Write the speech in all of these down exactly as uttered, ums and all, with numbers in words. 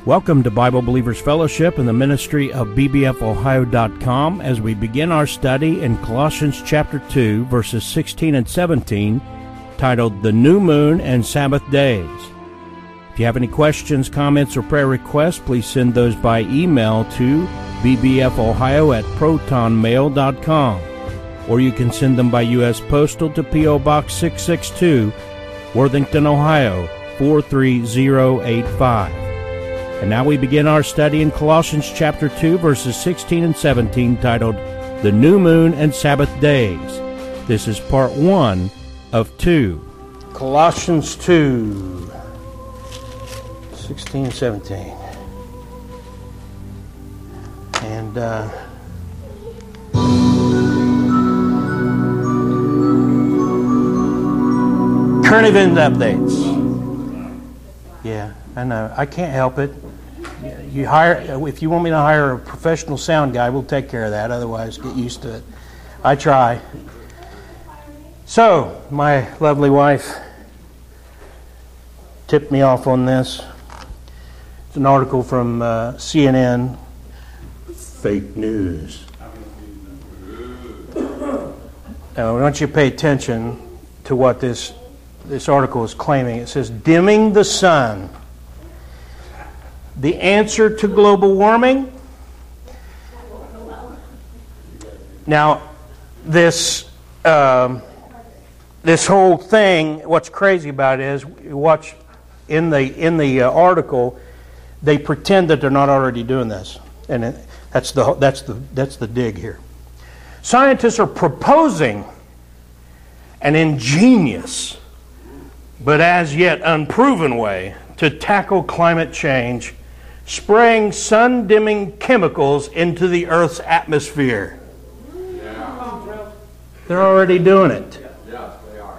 Welcome to Bible Believers Fellowship and the ministry of B B F Ohio dot com as we begin our study in Colossians chapter two, verses sixteen and seventeen, titled The New Moon and Sabbath Days. If you have any questions, comments, or prayer requests, please send those by email to b b f ohio at proton mail dot com, or you can send them by U S Postal to P O Box six six two, Worthington, Ohio four three zero eight five. And now we begin our study in Colossians chapter two, verses sixteen and seventeen, titled The New Moon and Sabbath Days. This is part one of two. Colossians two, sixteen and seventeen. And uh, current event updates. Yeah, I know. I can't help it. You hire if you want me to hire a professional sound guy, we'll take care of that. Otherwise, get used to it. I try. So, my lovely wife tipped me off on this. It's an article from uh, C N N. Fake news. Now, I want you to pay attention to what this this article is claiming. It says, "Dimming the sun. The answer to global warming." Now, this um, this whole thing, what's crazy about it is, you watch in the in the uh, article, they pretend that they're not already doing this, and it, that's the that's the that's the dig here. Scientists are proposing an ingenious, but as yet unproven way to tackle climate change, spraying sun-dimming chemicals into the Earth's atmosphere. Yeah. They're already doing it. Yes, they are.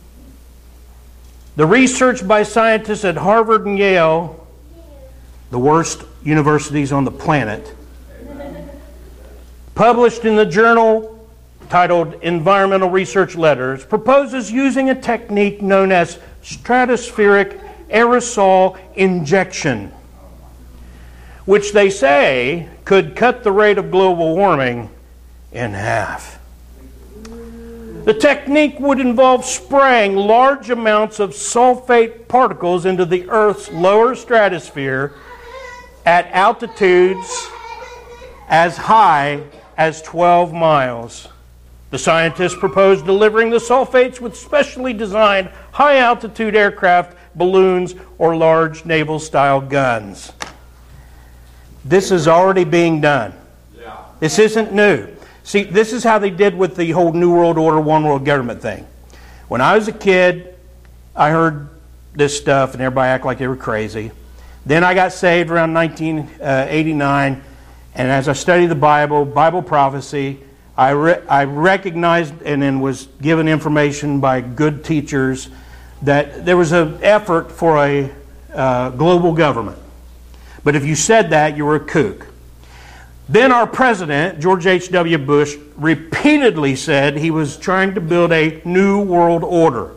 The research by scientists at Harvard and Yale, the worst universities on the planet, published in the journal titled Environmental Research Letters, proposes using a technique known as stratospheric aerosol injection, which they say could cut the rate of global warming in half. The technique would involve spraying large amounts of sulfate particles into the Earth's lower stratosphere at altitudes as high as twelve miles. The scientists proposed delivering the sulfates with specially designed high-altitude aircraft, balloons, or large naval-style guns. This is already being done. Yeah. This isn't new. See, this is how they did with the whole New World Order, One World Government thing. When I was a kid, I heard this stuff and everybody acted like they were crazy. Then I got saved around nineteen eighty-nine, and as I studied the Bible, Bible prophecy, I, re- I recognized and then was given information by good teachers that there was an effort for a uh, global government. But if you said that, you were a kook. Then our president, George H W Bush, repeatedly said he was trying to build a new world order.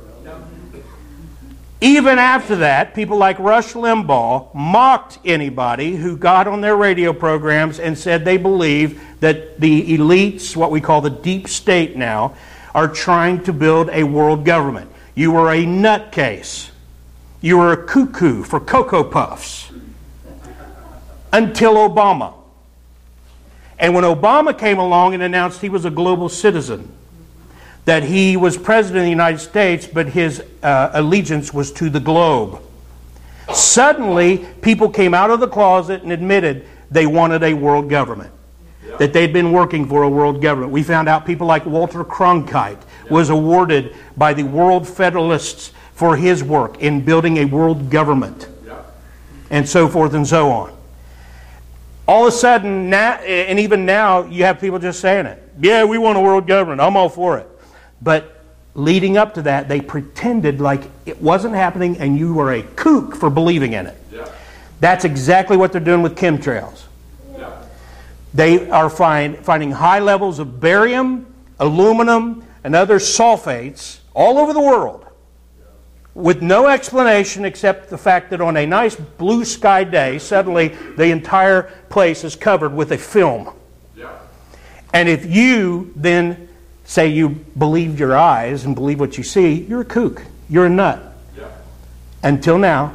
Even after that, people like Rush Limbaugh mocked anybody who got on their radio programs and said they believe that the elites, what we call the deep state now, are trying to build a world government. You were a nutcase. You were a cuckoo for Cocoa Puffs. Until Obama. And when Obama came along and announced he was a global citizen, that he was president of the United States, but his uh, allegiance was to the globe, suddenly people came out of the closet and admitted they wanted a world government, yeah. that they'd been working for a world government. We found out people like Walter Cronkite yeah. was awarded by the World Federalists for his work in building a world government, yeah. and so forth and so on. All of a sudden, now, and even now, you have people just saying it. Yeah, we want a world government. I'm all for it. But leading up to that, they pretended like it wasn't happening and you were a kook for believing in it. Yeah. That's exactly what they're doing with chemtrails. Yeah. They are find, finding high levels of barium, aluminum, and other sulfates all over the world. with no explanation except the fact that on a nice blue sky day, suddenly the entire place is covered with a film. Yeah. And if you then say you believe your eyes and believe what you see, you're a kook. You're a nut. Yeah. Until now.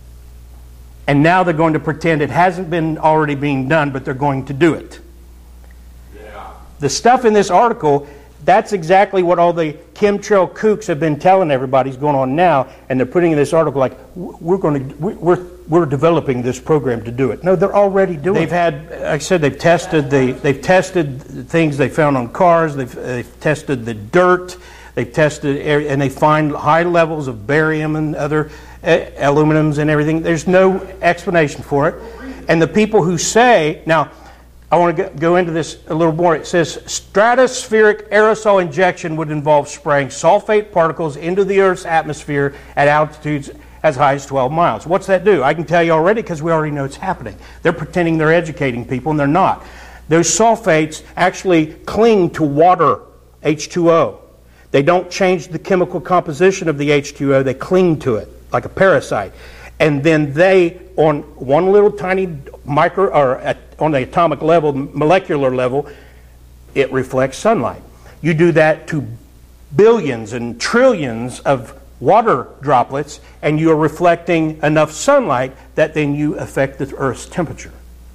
And now they're going to pretend it hasn't been already being done, but they're going to do it. Yeah. The stuff in this article, that's exactly what all the chemtrail kooks have been telling everybody is going on now, and they're putting in this article like, we're going to, we're we're developing this program to do it. No, they're already doing it. They've had, like I said, they've tested the, they've tested things they found on cars. They've, they've tested the dirt. They've tested, and they find high levels of barium and other uh, aluminums and everything. There's no explanation for it. And the people who say, now, I want to go into this a little more. It says stratospheric aerosol injection would involve spraying sulfate particles into the Earth's atmosphere at altitudes as high as twelve miles. What's that do? I can tell you already because we already know it's happening. They're pretending they're educating people, and they're not. Those sulfates actually cling to water, H two O. They don't change the chemical composition of the H two O. They cling to it like a parasite. And then they, on one little tiny micro, or at, on the atomic level, molecular level, it reflects sunlight. You do that to billions and trillions of water droplets, and you are reflecting enough sunlight that then you affect the Earth's temperature.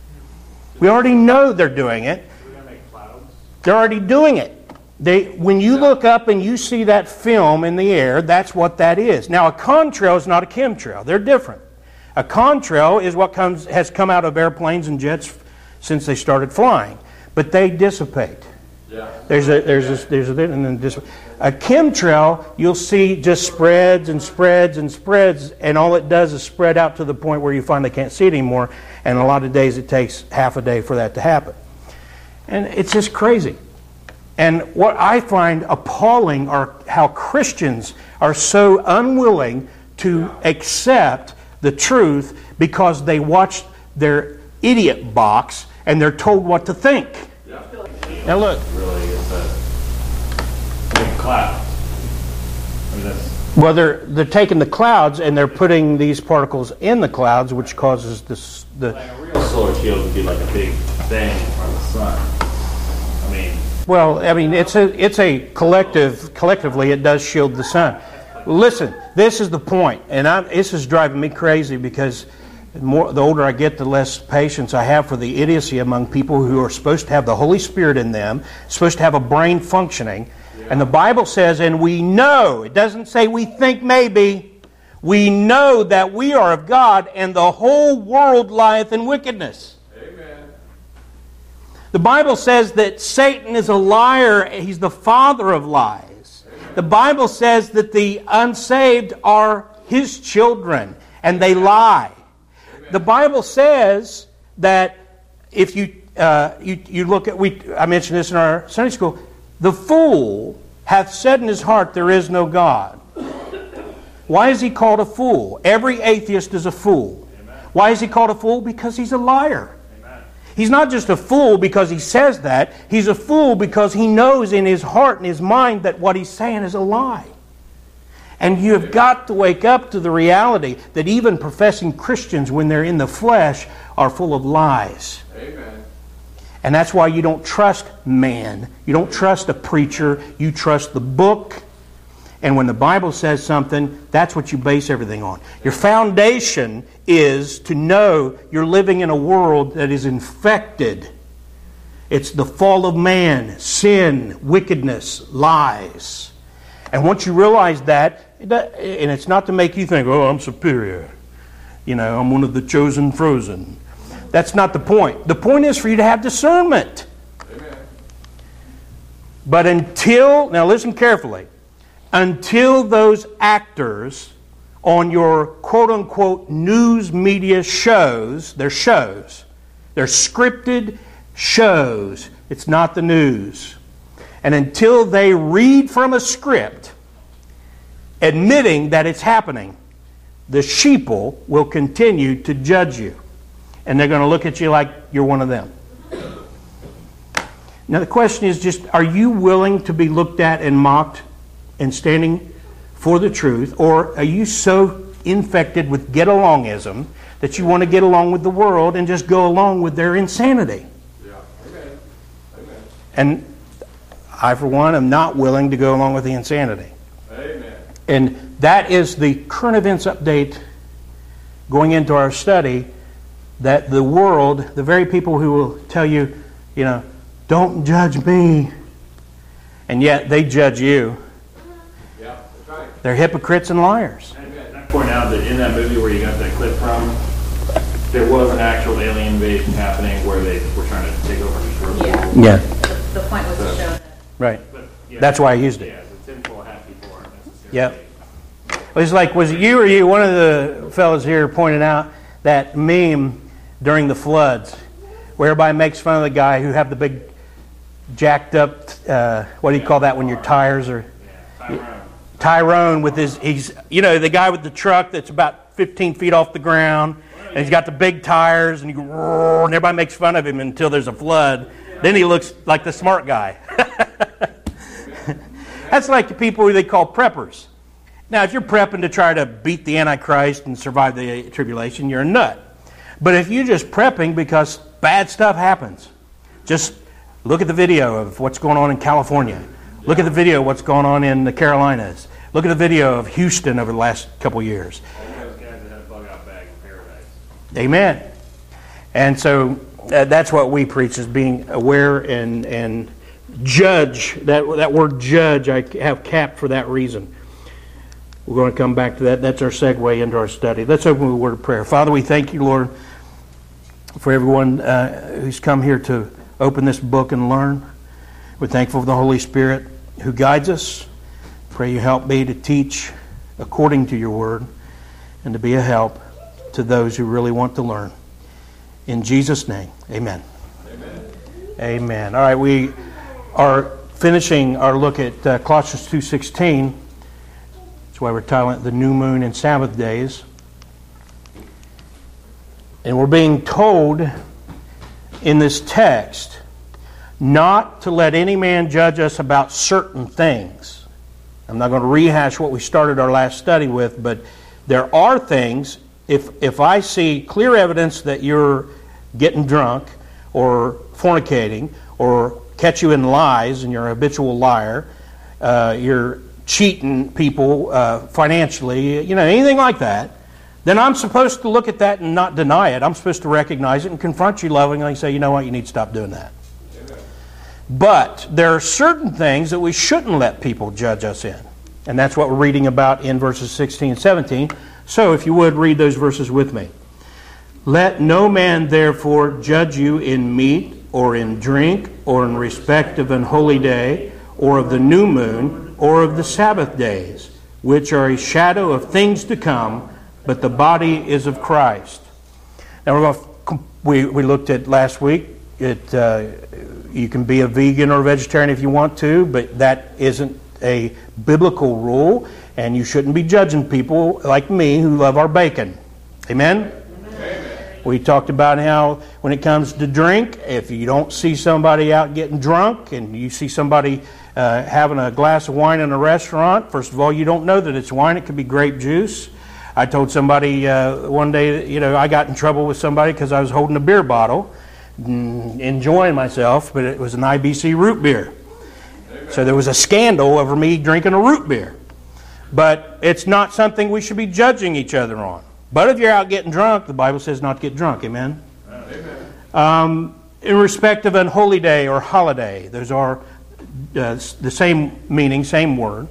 We already know they're doing it. They're already doing it. They, when you look up and you see that film in the air, that's what that is. Now, a contrail is not a chemtrail. They're different. A contrail is what comes has come out of airplanes and jets since they started flying, but they dissipate. Yeah. There's a there's a, there's a and then dis- a chemtrail you'll see just spreads and spreads and spreads, and all it does is spread out to the point where you finally can't see it anymore. And a lot of days it takes half a day for that to happen, and it's just crazy. And what I find appalling are how Christians are so unwilling to accept the truth because they watch their idiot box and they're told what to think. Yeah. Now look. Really is that big clouds. I mean, that's well, they're they're taking the clouds and they're putting these particles in the clouds, which causes this the. Like a real solar shield would be like a big thing from the sun. I mean. Well, I mean, it's a it's a collective. Collectively, it does shield the sun. Listen, this is the point, and I, this is driving me crazy because the more the older I get, the less patience I have for the idiocy among people who are supposed to have the Holy Spirit in them, supposed to have a brain functioning, yeah. And the Bible says, and we know. It doesn't say we think maybe. We know that we are of God, and the whole world lieth in wickedness. The Bible says that Satan is a liar. He's the father of lies. Amen. The Bible says that the unsaved are his children, and they lie. Amen. The Bible says that if you, uh, you you look at, we I mentioned this in our Sunday school, the fool hath said in his heart, there is no God. Why is he called a fool? Every atheist is a fool. Amen. Why is he called a fool? Because he's a liar. He's not just a fool because he says that. He's a fool because he knows in his heart and his mind that what he's saying is a lie. And you have got to wake up to the reality that even professing Christians, when they're in the flesh, are full of lies. Amen. And that's why you don't trust man. You don't trust a preacher. You trust the book. And when the Bible says something, that's what you base everything on. Your foundation is to know you're living in a world that is infected. It's the fall of man, sin, wickedness, lies. And once you realize that, and it's not to make you think, oh, I'm superior. You know, I'm one of the chosen frozen. That's not the point. The point is for you to have discernment. Amen. But until, now listen carefully, until those actors on your quote-unquote news media shows, they're shows, they're scripted shows, it's not the news. And until they read from a script admitting that it's happening, the sheeple will continue to judge you. And they're going to look at you like you're one of them. Now the question is just, are you willing to be looked at and mocked and standing for the truth, or are you so infected with get-alongism that you want to get along with the world and just go along with their insanity? Yeah. Amen. Amen. And I, for one, am not willing to go along with the insanity. Amen. And that is the current events update going into our study, that the world, the very people who will tell you, you know, don't judge me, and yet they judge you. Yeah, that's right. They're hypocrites and liars. Amen. I point out that in that movie where you got that clip from, there was an actual alien invasion happening where they were trying to take over and destroy the Yeah. world. Yeah. The, the point was to show that. Right. But, yeah, That's why I used it. Yeah, the tinfoil hat people aren't necessarily. Yep. It was like, was it you or you? One of the fellows here pointed out that meme during the floods where everybody makes fun of the guy who have the big jacked up, uh, what do you call that when your tires are... Yeah, Tyrone. Tyrone with his, he's, you know, the guy with the truck that's about fifteen feet off the ground, and he's got the big tires, and, you go, roar, and everybody makes fun of him until there's a flood. Then he looks like the smart guy. That's like the people who they call preppers. Now, if you're prepping to try to beat the Antichrist and survive the tribulation, you're a nut. But if you're just prepping because bad stuff happens, just look at the video of what's going on in California. Look at the video of what's going on in the Carolinas. Look at the video of Houston over the last couple years. All those guys that had a bug-out bag in paradise. Amen. And so uh, that's what we preach, is being aware and and judge. That that word judge I have capped for that reason. We're going to come back to that. That's our segue into our study. Let's open with a word of prayer. Father, we thank you, Lord, for everyone uh, who's come here to open this book and learn. We're thankful for the Holy Spirit who guides us. Pray you help me to teach according to your word and to be a help to those who really want to learn. In Jesus' name, amen. Amen. Amen. All right, we are finishing our look at uh, Colossians two sixteen. That's why we're titling it The New Moon and Sabbath Days. And we're being told in this text not to let any man judge us about certain things. I'm not going to rehash what we started our last study with, but there are things, if if I see clear evidence that you're getting drunk or fornicating or catch you in lies and you're a habitual liar, uh, you're cheating people uh, financially, you know, anything like that, then I'm supposed to look at that and not deny it. I'm supposed to recognize it and confront you lovingly and say, you know what, you need to stop doing that. Amen. But there are certain things that we shouldn't let people judge us in. And that's what we're reading about in verses sixteen and seventeen. So if you would, read those verses with me. Let no man therefore judge you in meat or in drink or in respect of an holy day or of the new moon or of the Sabbath days, which are a shadow of things to come, but the body is of Christ. Now we're going to, we we looked at last week. It uh, you can be a vegan or a vegetarian if you want to, but that isn't a biblical rule, and you shouldn't be judging people like me who love our bacon. Amen? Amen. We talked about how when it comes to drink, if you don't see somebody out getting drunk and you see somebody uh, having a glass of wine in a restaurant, first of all, you don't know that it's wine. It could be grape juice. I told somebody uh, one day, you know, I got in trouble with somebody because I was holding a beer bottle, enjoying myself, but it was an I B C root beer. So there was a scandal over me drinking a root beer. But it's not something we should be judging each other on. But if you're out getting drunk, the Bible says not to get drunk. Amen? Amen. Um, in respect of an holy day or holiday, those are uh, the same meaning, same word.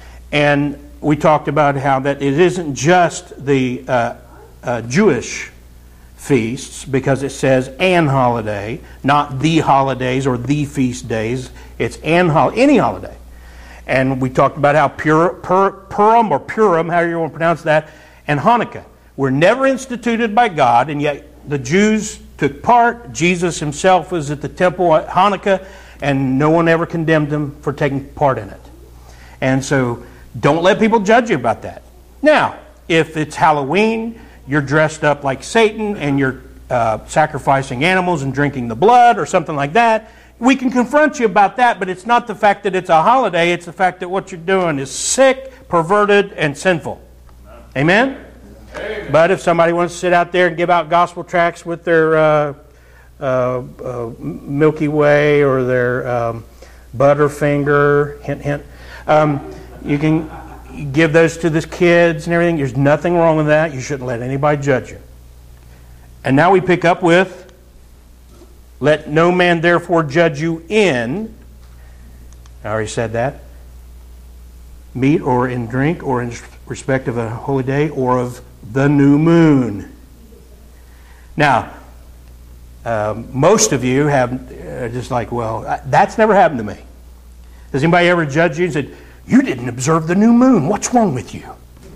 And we talked about how that it isn't just the uh, uh, Jewish feasts, because it says an holiday, not the holidays or the feast days. It's an hol- any holiday. And we talked about how Pur- Pur- Purim or Purim, however you want to pronounce that, and Hanukkah were never instituted by God, and yet the Jews took part. Jesus himself was at the temple at Hanukkah, and no one ever condemned him for taking part in it. And so don't let people judge you about that. Now, if it's Halloween, you're dressed up like Satan and you're uh, sacrificing animals and drinking the blood or something like that, we can confront you about that, but it's not the fact that it's a holiday. It's the fact that what you're doing is sick, perverted, and sinful. Amen? Amen. But if somebody wants to sit out there and give out gospel tracts with their uh, uh, uh, Milky Way or their um, Butterfinger, hint, hint, um, you can give those to the kids and everything. There's nothing wrong with that. You shouldn't let anybody judge you. And now we pick up with, let no man therefore judge you in, I already said that, meat or in drink or in respect of a holy day or of the new moon. Now, um, most of you have uh, just like, well, that's never happened to me. Has anybody ever judged you and said, you didn't observe the new moon. What's wrong with you?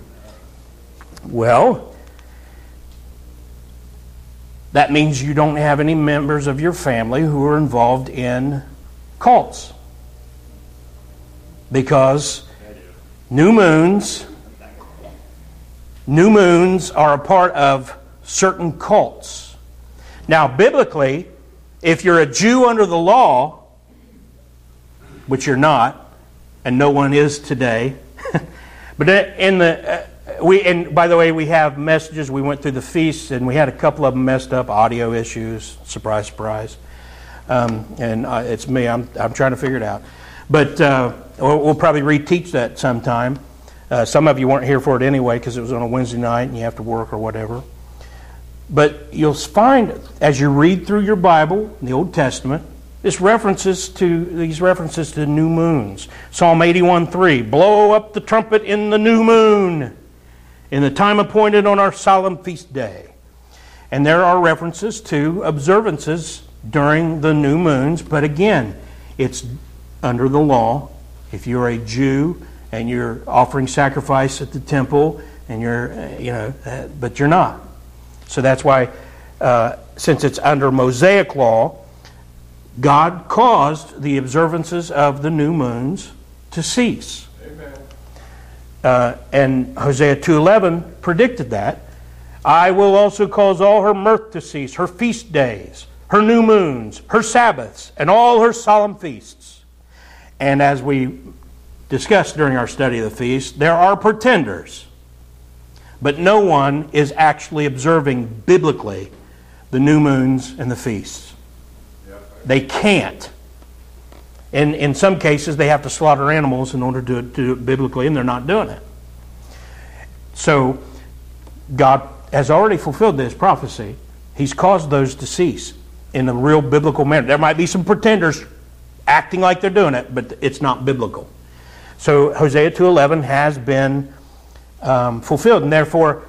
Well, that means you don't have any members of your family who are involved in cults. Because new moons, new moons are a part of certain cults. Now, biblically, if you're a Jew under the law, which you're not, and no one is today. But in the uh, we and by the way, we have messages. We went through the feasts, and we had a couple of them messed up, audio issues. Surprise, surprise. Um, and uh, it's me. I'm I'm trying to figure it out. But uh, we'll, we'll probably reteach that sometime. Uh, some of you weren't here for it anyway because it was on a Wednesday night and you have to work or whatever. But you'll find as you read through your Bible, in the Old Testament, This references to these references to new moons. Psalm eighty-one three, blow up the trumpet in the new moon, in the time appointed on our solemn feast day. And there are references to observances during the new moons, but again, it's under the law. If you're a Jew and you're offering sacrifice at the temple, and you're, you know, uh, but you're not. So that's why, uh, since it's under Mosaic law, God caused the observances of the new moons to cease. Amen. Uh, and Hosea two eleven predicted that. I will also cause all her mirth to cease, her feast days, her new moons, her Sabbaths, and all her solemn feasts. And as we discussed during our study of the feast, there are pretenders. But no one is actually observing biblically the new moons and the feasts. They can't. In, in some cases, they have to slaughter animals in order to, to do it biblically, and they're not doing it. So, God has already fulfilled this prophecy. He's caused those to cease in a real biblical manner. There might be some pretenders acting like they're doing it, but it's not biblical. So, Hosea two eleven has been um, fulfilled, and therefore,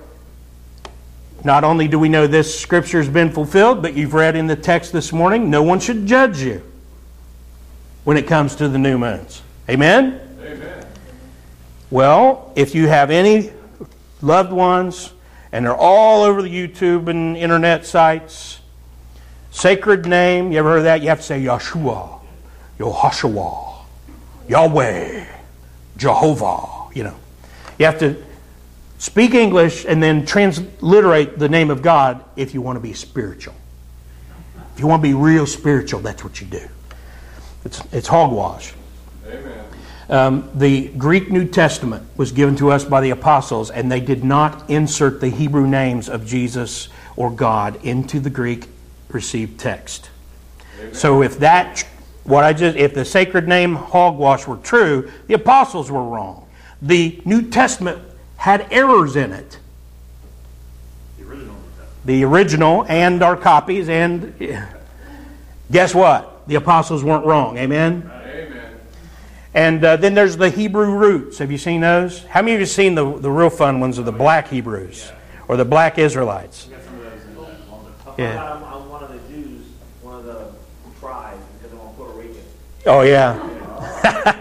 not only do we know this scripture has been fulfilled, but you've read in the text this morning, no one should judge you when it comes to the new moons. Amen? Amen. Well, if you have any loved ones, and they're all over the YouTube and internet sites, sacred name, you ever heard of that? You have to say Yeshua, Yehoshua, Yahweh, Jehovah, you know. You have to speak English and then transliterate the name of God if you want to be spiritual. If you want to be real spiritual, that's what you do. It's, it's hogwash. Amen. Um, the Greek New Testament was given to us by the apostles, and they did not insert the Hebrew names of Jesus or God into the Greek received text. Amen. So if that, what I just, if the sacred name hogwash were true, the apostles were wrong. The New Testament had errors in it. The original. The original and our copies, and guess what? The apostles weren't wrong. Amen? Amen. And uh, then there's the Hebrew roots. Have you seen those? How many of you have seen the, the real fun ones of the black Hebrews? Or the black Israelites? We got some of those in that one. Yeah. I'm, I'm one of the Jews, one of the tribes, because I'm on Puerto Rican. Oh, yeah.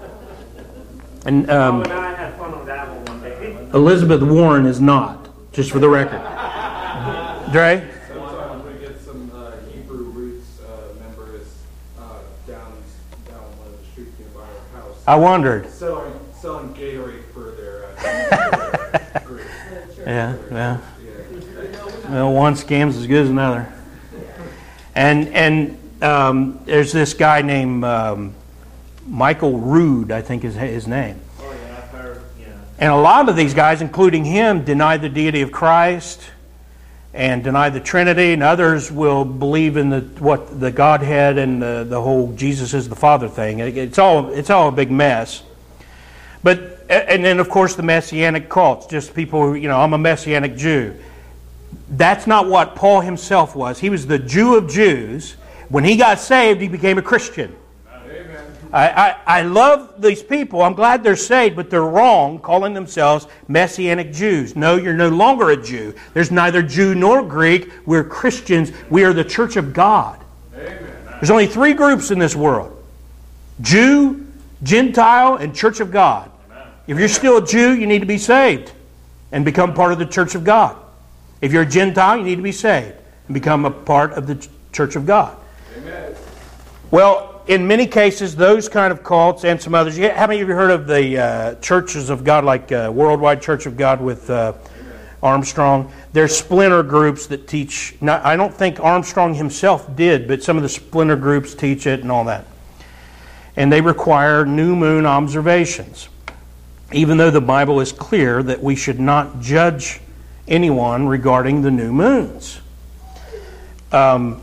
And um, oh, and I had fun on that one one day. Elizabeth Warren is not, just for the record. Dre? Sometimes we get some uh, Hebrew roots uh, members uh, down down one of the streets nearby our house. I wondered. Selling selling Gatorade for their uh, group. Yeah, yeah. Yeah. Well, one scam's as good as another. And and um, there's this guy named um, Michael Rood, I think is his name. Oh, yeah, I've heard, yeah. And a lot of these guys, including him, deny the deity of Christ and deny the Trinity, and others will believe in the what the Godhead and the, the whole Jesus is the Father thing. It's all it's all a big mess. But and then of course the Messianic cults, just people who, you know, I'm a Messianic Jew. That's not what Paul himself was. He was the Jew of Jews. When he got saved, he became a Christian. I, I, I love these people. I'm glad they're saved, but they're wrong calling themselves Messianic Jews. No, you're no longer a Jew. There's neither Jew nor Greek. We're Christians. We are the church of God. Amen. There's only three groups in this world: Jew, Gentile, and church of God. Amen. If you're still a Jew, you need to be saved and become part of the church of God. If you're a Gentile, you need to be saved and become a part of the church of God. Amen. Well, in many cases, those kind of cults and some others. How many of you heard of the uh, churches of God, like uh, Worldwide Church of God with uh, Armstrong? There's splinter groups that teach. Not, I don't think Armstrong himself did, but some of the splinter groups teach it and all that. And they require new moon observations, even though the Bible is clear that we should not judge anyone regarding the new moons. Um,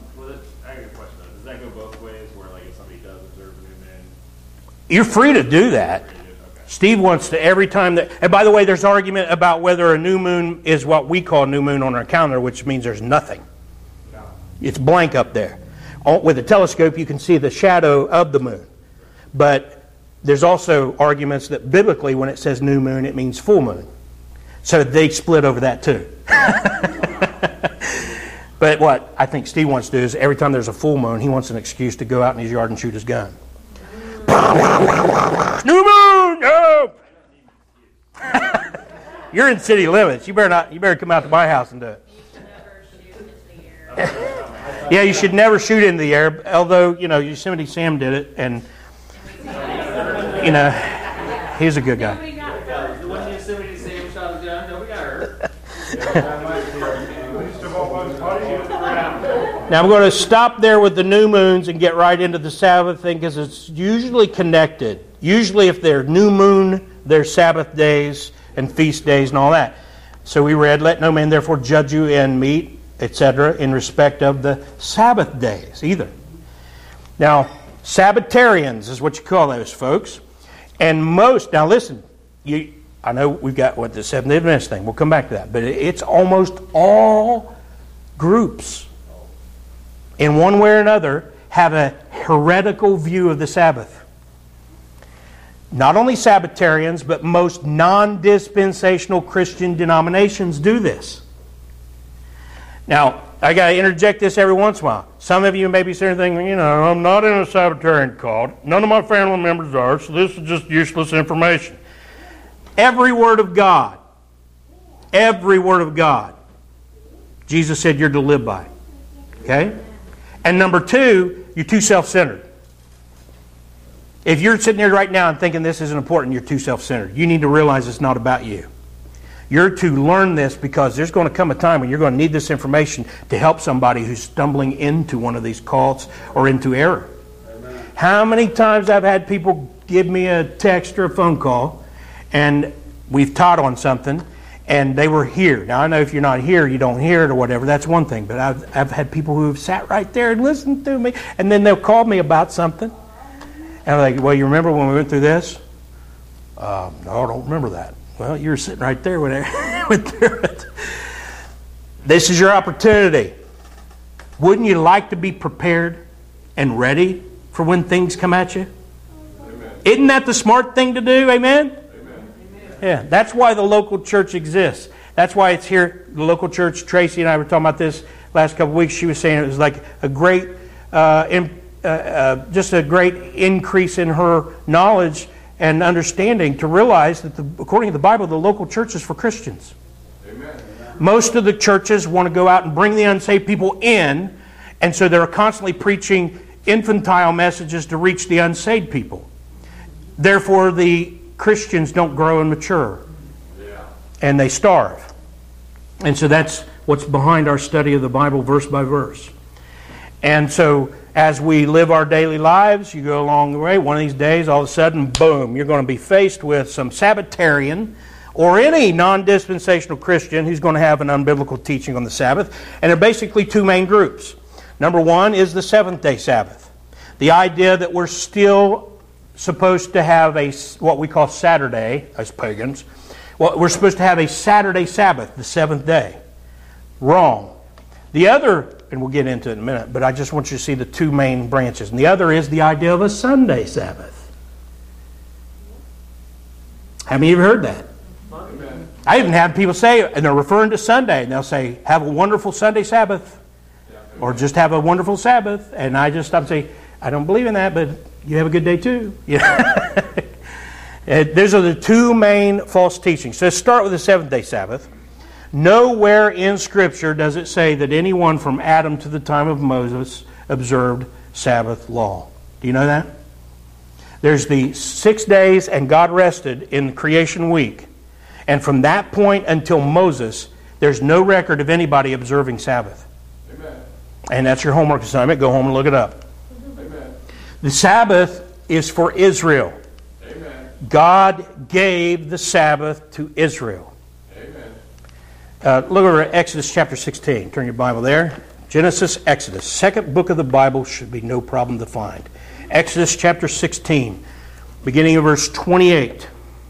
You're free to do that. Steve wants to every time that... And by the way, there's argument about whether a new moon is what we call new moon on our calendar, which means there's nothing. It's blank up there. With a telescope, you can see the shadow of the moon. But there's also arguments that biblically, when it says new moon, it means full moon. So they split over that too. But what I think Steve wants to do is every time there's a full moon, he wants an excuse to go out in his yard and shoot his gun. New moon! No! You're in city limits. You better not. You better come out to my house and do it. Yeah, you should never shoot in the air. Although, you know, Yosemite Sam did it, and you know, he's a good guy. When Yosemite Sam shot a gun, nobody got hurt. Now I'm going to stop there with the new moons and get right into the Sabbath thing, because it's usually connected. Usually if they're new moon, they're Sabbath days and feast days and all that. So we read, let no man therefore judge you in meat, et cetera, in respect of the Sabbath days either. Now, Sabbatarians is what you call those folks. And most, now listen, you, I know we've got what the Seventh-day Adventist thing. We'll come back to that. But it's almost all groups, in one way or another, have a heretical view of the Sabbath. Not only Sabbatarians, but most non-dispensational Christian denominations do this. Now, I got to interject this every once in a while. Some of you may be sitting thinking, you know, I'm not in a Sabbatarian cult. None of my family members are, so this is just useless information. Every word of God, every word of God, Jesus said you're to live by. Okay? And number two, you're too self-centered. If you're sitting here right now and thinking this isn't important, you're too self-centered. You need to realize it's not about you. You're to learn this because there's going to come a time when you're going to need this information to help somebody who's stumbling into one of these cults or into error. Amen. How many times I've had people give me a text or a phone call, and we've taught on something, and they were here. Now, I know if you're not here, you don't hear it or whatever. That's one thing. But I've, I've had people who have sat right there and listened to me, and then they'll call me about something. And I'm like, well, you remember when we went through this? Uh, no, I don't remember that. Well, you were sitting right there when I went through it. This is your opportunity. Wouldn't you like to be prepared and ready for when things come at you? Amen. Isn't that the smart thing to do? Amen? Yeah, that's why the local church exists. That's why it's here. The local church, Tracy and I were talking about this last couple of weeks. She was saying it was like a great, uh, in, uh, uh, just a great increase in her knowledge and understanding to realize that, the, according to the Bible, the local church is for Christians. Amen. Most of the churches want to go out and bring the unsaved people in, and so they're constantly preaching infantile messages to reach the unsaved people. Therefore, the Christians don't grow and mature, yeah. and they starve. And so that's what's behind our study of the Bible verse by verse. And so as we live our daily lives, you go along the way, one of these days, all of a sudden, boom, you're going to be faced with some Sabbatarian or any non-dispensational Christian who's going to have an unbiblical teaching on the Sabbath. And there are basically two main groups. Number one is the seventh-day Sabbath. The idea that we're still supposed to have a, what we call Saturday, as pagans, well, we're supposed to have a Saturday Sabbath, the seventh day. Wrong. The other, and we'll get into it in a minute, but I just want you to see the two main branches. And the other is the idea of a Sunday Sabbath. How many of you have heard that? Amen. I even have people say, and they're referring to Sunday, and they'll say, have a wonderful Sunday Sabbath. Or just have a wonderful Sabbath. And I just stop and say, I don't believe in that, but you have a good day too. Yeah. Those are the two main false teachings. So let's start with the seventh-day Sabbath. Nowhere in Scripture does it say that anyone from Adam to the time of Moses observed Sabbath law. Do you know that? There's the six days and God rested in the creation week. And from that point until Moses, there's no record of anybody observing Sabbath. Amen. And that's your homework assignment. Go home and look it up. Amen. The Sabbath is for Israel. Amen. God gave the Sabbath to Israel. Amen. Uh, look over at Exodus chapter sixteen. Turn your Bible there. Genesis, Exodus. Second book of the Bible should be no problem to find. Exodus chapter sixteen, beginning of verse twenty-eight.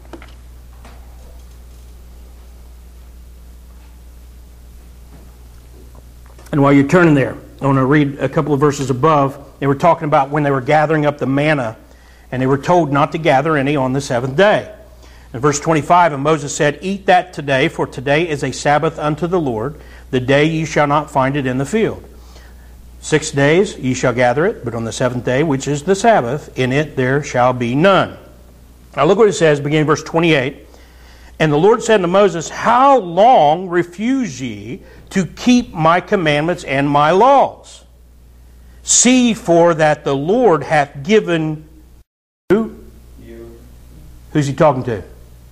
And while you're turning there, I want to read a couple of verses above. They were talking about when they were gathering up the manna, and they were told not to gather any on the seventh day. In verse twenty-five, and Moses said, Eat that today, for today is a Sabbath unto the Lord. The day ye shall not find it in the field. Six days ye shall gather it, but on the seventh day, which is the Sabbath, in it there shall be none. Now look what it says, beginning in verse twenty-eight. And the Lord said unto Moses, How long refuse ye to keep my commandments and my laws? See, for that the Lord hath given you. You. Who's he talking to?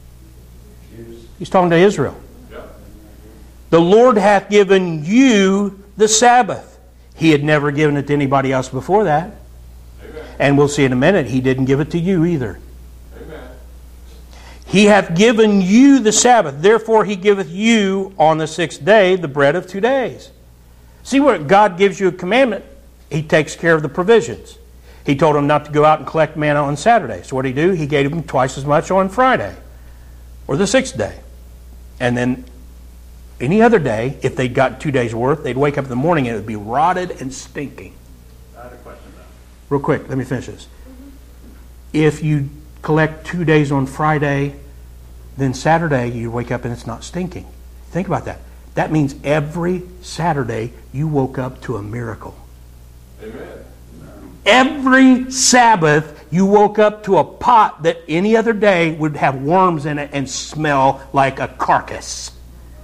Jews. He's talking to Israel. Yeah. The Lord hath given you the Sabbath. He had never given it to anybody else before that. Amen. And we'll see in a minute, he didn't give it to you either. Amen. He hath given you the Sabbath. Therefore he giveth you on the sixth day the bread of two days. See, where God gives you a commandment, he takes care of the provisions. He told him not to go out and collect manna on Saturday. So what did he do? He gave him twice as much on Friday, or the sixth day. And then any other day, if they'd got two days' worth, they'd wake up in the morning and it would be rotted and stinking. I had a question though. Real quick, let me finish this. If you collect two days on Friday, then Saturday you wake up and it's not stinking. Think about that. That means every Saturday you woke up to a miracle. Amen. Every Sabbath you woke up to a pot that any other day would have worms in it and smell like a carcass.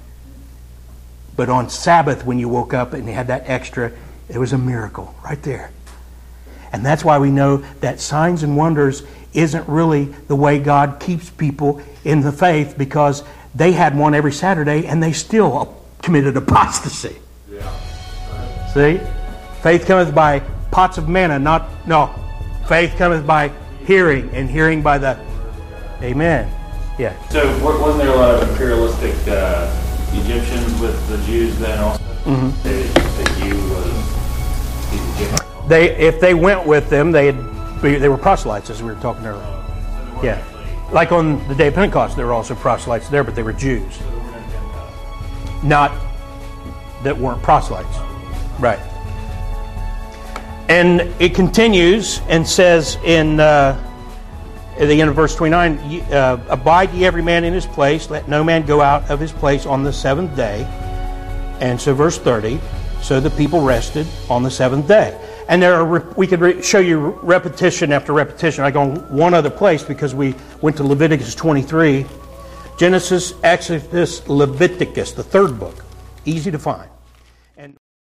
But on Sabbath when you woke up and you had that extra, it was a miracle right there. And that's why we know that signs and wonders isn't really the way God keeps people in the faith, because they had one every Saturday and they still committed apostasy. Yeah. See? Faith cometh by pots of manna, not, no. Faith cometh by hearing, and hearing by the, amen. Yeah. So wa- wasn't there a lot of imperialistic uh, Egyptians with the Jews then also? Mm-hmm. They, that you was Egyptian. They, if they went with them, they had, they were proselytes, as we were talking earlier. So they weren't Yeah. actually- Like on the day of Pentecost, there were also proselytes there, but they were Jews, so they weren't in Gentiles. not that weren't proselytes. Right. And it continues and says in uh, at the end of verse twenty-nine, ye- uh, Abide ye every man in his place, let no man go out of his place on the seventh day. And so verse thirty, so the people rested on the seventh day. And there are, re- we could re- show you repetition after repetition. I go on one other place because we went to Leviticus twenty-three. Genesis, Exodus, Leviticus, the third book. Easy to find.